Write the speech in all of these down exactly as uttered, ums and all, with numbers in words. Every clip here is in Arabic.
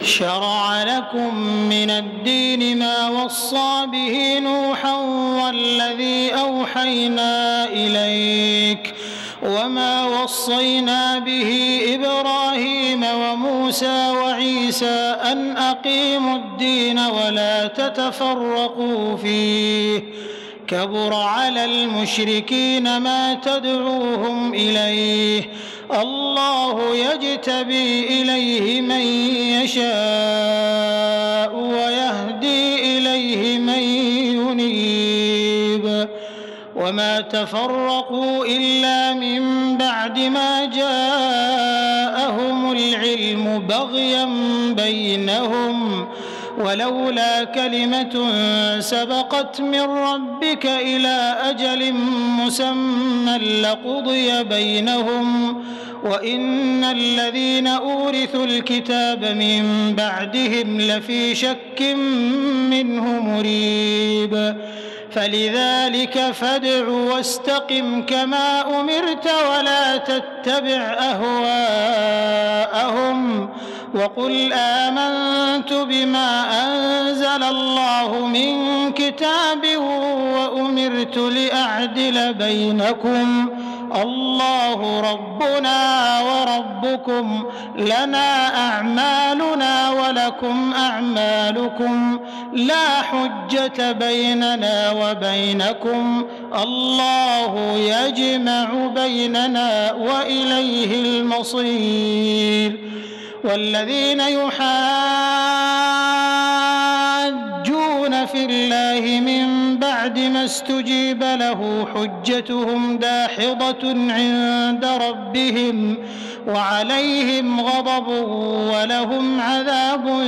شرع لكم من الدين ما وصى به نوحا والذي أوحينا إليك وما وصينا به إبراهيم وموسى وعيسى أن أقيموا الدين ولا تتفرقوا فيه كبر على المشركين ما تدعوهم إليه الله يجتبي إليه من يشاء ويهدي إليه من ينيب وما تفرقوا إلا من بعد ما جاءهم العلم بغيا بينهم ولولا كلمة سبقت من ربك إلى أجل مسمى لقضي بينهم وإن الذين أورثوا الكتاب من بعدهم لفي شك منه مريب فلذلك فادع واستقم كما أمرت ولا تتبع أهواءهم وقل آمنت بما أنزل الله من كتاب وأمرت لأعدل بينكم الله ربنا وربكم لنا أعمالنا ولكم أعمالكم لا حجة بيننا وبينكم الله يجمع بيننا وإليه المصير والذين يحاجون في الله من بعد ما استجيب له حجتهم داحضة عند ربهم وعليهم غضب ولهم عذاب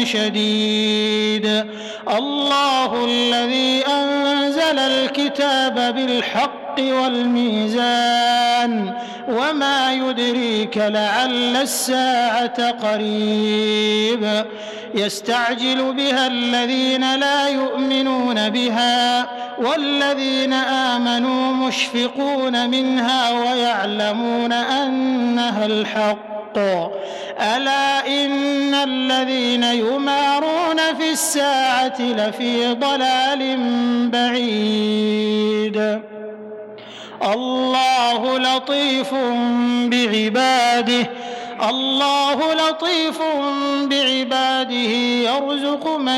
شديد الله الذي أنزل الكتاب بالحق والميزان وما يدريك لعل الساعة قريب يستعجل بها الذين لا يؤمنون بها والذين آمنوا مشفقون منها ويعلمون أنها الحق ألا إن الذين يمارون في الساعة لفي ضلال بعيد الله لطيف بعباده الله لطيف بعباده يرزق من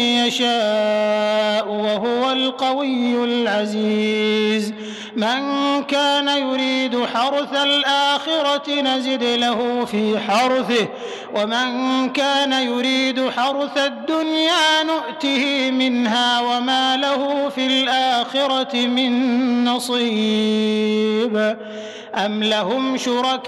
يشاء وهو القوي العزيز من كان يريد حرث الآخرة نزد له في حرثه ومن كان يريد حرث الدنيا نؤته منها وما له في الآخرة من نصيب أم لهم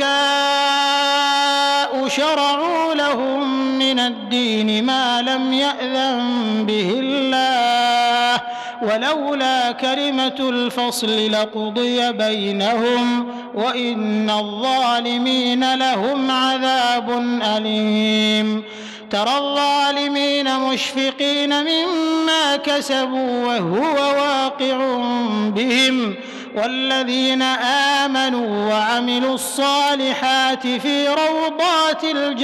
شركاء شرعوا لهم من الدين ما لم يأذن به الله ولولا كلمة الفصل لقضي بينهم وإن الظالمين لهم عذاب أليم ترى الظالمين مشفقين مما كسبوا وهو واقع بهم والذين آمنوا وعملوا الصالحات في روضات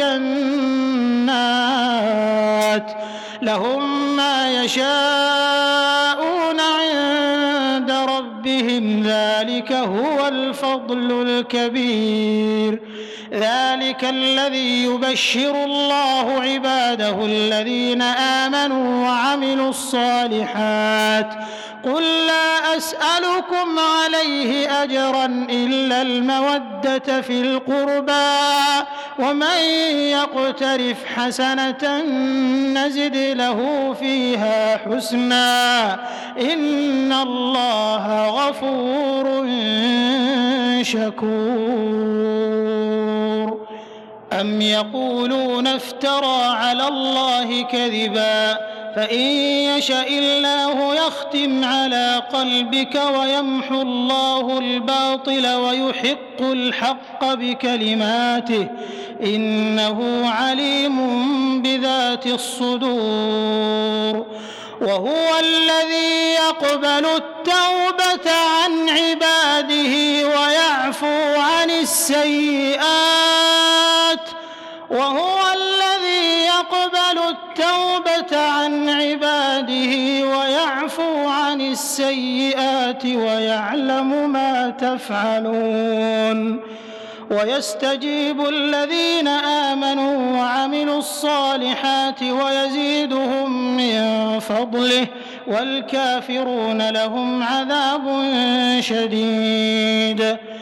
الجنات لهم ما يشاءون عند ربهم ذلك هو الفضل الكبير ذلك الذي يبشر الله عباده الذين آمنوا وعملوا الصالحات قل لا أسألكم عليه أجرا إلا المودة في القربى ومن يقترف حسنة نزد له فيها حسنا إن الله غفور شكور أم يقولون افترى على الله كذبا فإن يشأ الله يختم على قلبك ويمحو الله الباطل ويحق الحق بكلماته إنه عليم بذات الصدور وهو الذي يقبل التوبة عن عباده ويعفو عن السيئات وهو الذي يقبل التوبة عن عباده ويعفو عن السيئات ويعلم ما تفعلون ويستجيب الذين آمنوا وعملوا الصالحات ويزيدهم من فضله والكافرون لهم عذاب شديد